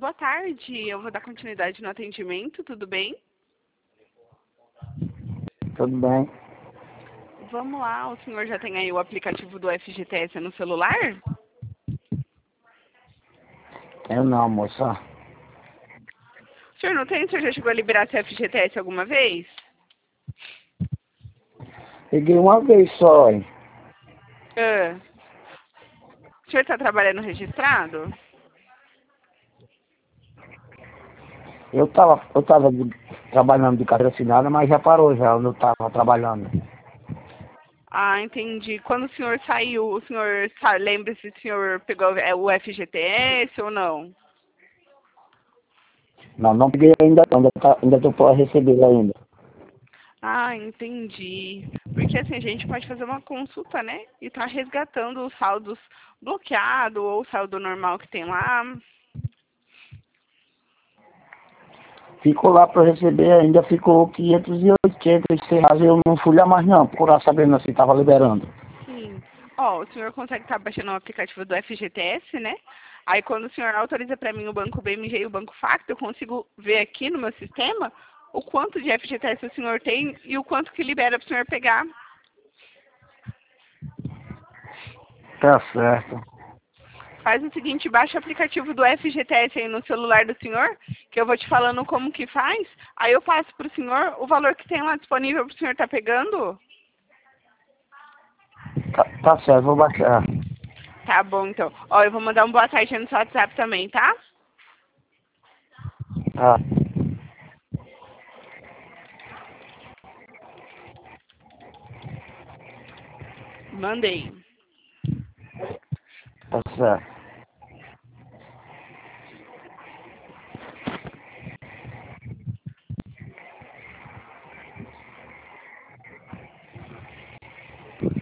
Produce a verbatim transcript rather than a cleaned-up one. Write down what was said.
boa tarde. Eu vou dar continuidade no atendimento, tudo bem? Tudo bem. Vamos lá, o senhor já tem aí o aplicativo do F G T S no celular? Eu não, moça. O senhor não tem? O senhor já chegou a liberar seu F G T S alguma vez? Peguei uma vez só, hein? Ah. O senhor está trabalhando registrado? Eu tava, eu tava de- trabalhando de carteira assinada, mas já parou já, onde eu tava trabalhando. Ah, entendi. Quando o senhor saiu, o senhor sa- lembra se o senhor pegou é, o F G T S ou não? Não, não peguei ainda, não, ainda, tá, ainda tô para receber ainda. Ah, entendi. Porque assim, a gente pode fazer uma consulta, né? E tá resgatando os saldos bloqueados ou o saldo normal que tem lá. Ficou lá para receber, ainda ficou quinhentos e oitenta e seis reais, eu não fui lá mais não, procurar sabendo se tava liberando. Sim. Ó, o senhor consegue estar baixando o aplicativo do F G T S, né? Aí quando o senhor autoriza para mim o banco B M G e o banco Facto, eu consigo ver aqui no meu sistema o quanto de F G T S o senhor tem e o quanto que libera para o senhor pegar. Tá certo. Faz o seguinte, baixa o aplicativo do F G T S aí no celular do senhor, que eu vou te falando como que faz. Aí eu passo para o senhor o valor que tem lá disponível para o senhor estar pegando. Tá, tá certo, vou baixar. Tá bom, então. Ó, eu vou mandar um boa tarde no seu WhatsApp também, tá? Tá, Mandei. tá certo.